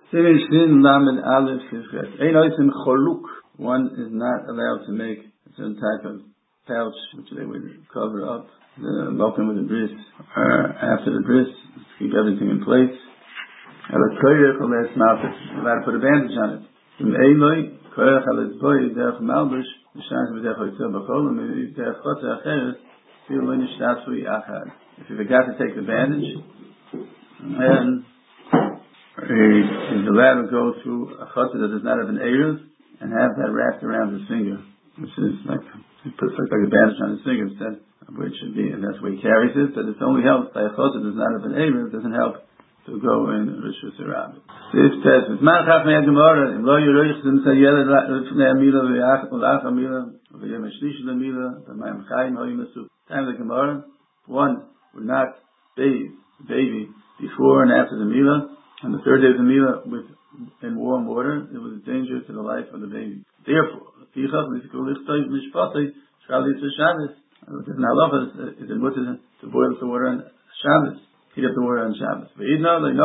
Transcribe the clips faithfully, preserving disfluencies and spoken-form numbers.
Simin Shin Lamed Aleph Yischet. Ein Oisim Choluk. One is not allowed to make a certain type of pouch which they would cover up the welcome with the bris, or after the bris, to keep everything in place. Allowed to put a bandage on it. Im Eiloi, Koyach Alet Boy, Derech Malbush, Mishans B'derech Oitzah B'cholim, Derech Chotzer Acheres, Fil Lo Nishtatzu Yachad. If you forgot to take the bandage, and he's allowed to go through a chotzer that does not have an eruv and have that wrapped around his finger, which is like, he puts like, like a bandage on his finger instead of where it should be, and that's where he carries it, but it only helps by a chotzer that does not have an eruv, doesn't help to go in Rishus Harabim. This says, it's man chaf mei Gemara, im lo yiroich zim sayeled lefnei amila v'lach amila v'yem hashlish l'amila v'mayim chayim hoyim asuk. Time of the Gemara, one would not bathe the baby before and after the Mila, and the third day of the Mila with in warm water, it was a danger to the life of the baby. Therefore, there's an halacha is it mutter to boil the water on Shabbos, heat up the water on Shabbos. Today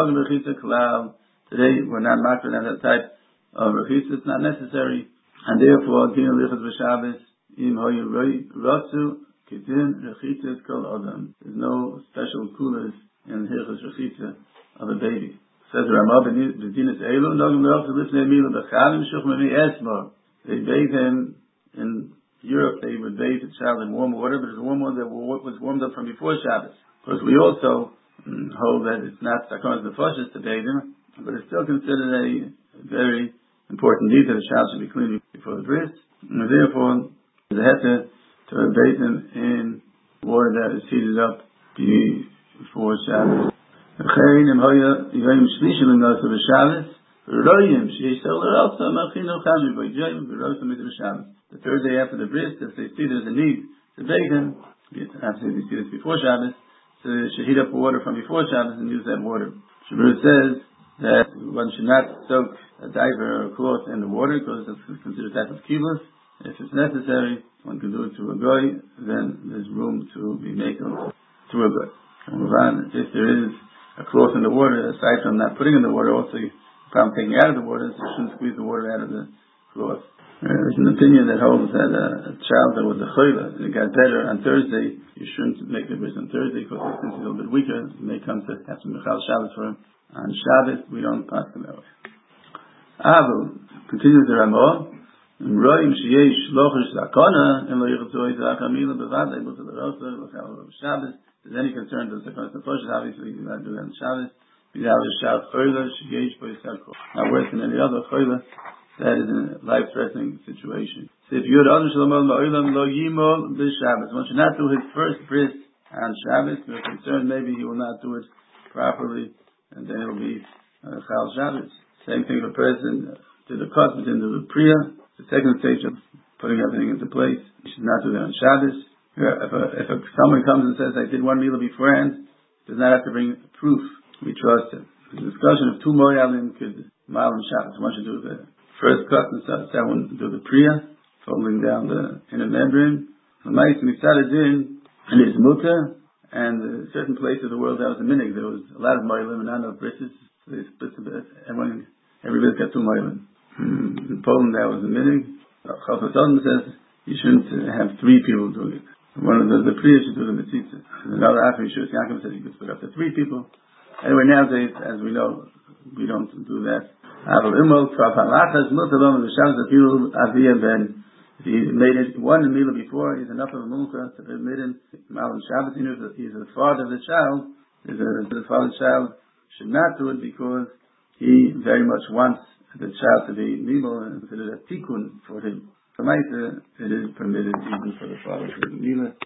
we're not makar on that type of rechitza, it's not necessary, and therefore din lichas b'Shabbos im hoyu ratzu kitin rechitza kol adam. There's no special coolers in hilchos rechitza of a baby. Says Ramah b'dinas elu nogim le'of lifnei mila b'chalim shuchmei esmor. They bathe him in Europe. They would bathe the child in warm water, but it's warm water that was warmed up from before Shabbos. Of course, we also hold that it's not sakonas nefashos to bathe him, but it's still considered a very important deed that the child should be clean before the bris, and therefore the heter to bathe him in water that is heated up before Shabbos. The third day after the bris, if they see there's a need to bathe him, after they see this before Shabbos, so they should heat up water from before Shabbos and use that water. Shabbos says that one should not soak a diaper or a cloth in the water because it's considered type of kibbutz. If it's necessary, one can do it to a goy, then there's room to be made to a goy. If there is a cloth in the water, aside from not putting in the water, also from taking out of the water, so you shouldn't squeeze the water out of the cloth. Uh, there's an opinion that holds that uh, a child that was a chayla, and it got better on Thursday, you shouldn't make the bris on Thursday because since he's a little bit weaker, it may come to have some mechal Shabbos for him. On Shabbos, we don't pass them that way. Avu, continues the Ramah, Roim sheyesh lochish zakona, and lo yichtzoi zakamila bevadei buta l'rosa, l'chal Shabbos. If there's any concern to the sakonas nefashos, obviously you got to do that on Shabbos. B'yal yishav choyla sheyesh bo yisakol. Not worse than any other choyla that is in a life-threatening situation. So if you had other shalom la'olam lo yimol b'Shabbos, one should not do his first bris on Shabbos. We're concerned maybe he will not do it properly, and then it'll be uh, chal Shabbos. Same thing if a person did the cut, but didn't do the priya, the second stage of putting everything into place. You should not do that on Shabbos. If, a, if a, someone comes and says, I did one meal beforehand, does not have to bring proof. We trust him. There's a discussion of two moyalim could mal on Shabbos. One should do the first cut, and the second one do the priya, folding down the inner membrane. The mice mitzad in and his mutter, and a certain place of the world that was a minig. There was a lot of moyalim and not enough brisses. So they split the bit. Everyone, every bit got two moyalim. In Poland, that was a minig. Chafetz Adam says you shouldn't have three people doing it. One of the, the priya should do the mitzitza. Another after Yeshua Yaakov said you could split up to three people. Anyway, nowadays, as we know, we don't do that. If he made it one mila before, he's enough of a mulka to permit him mal on Shabbos. He's the father of the child. The father of the child should not do it because he very much wants the child to be mila and consider a tikkun for him. For Maisa, it is permitted even for the father to be mila.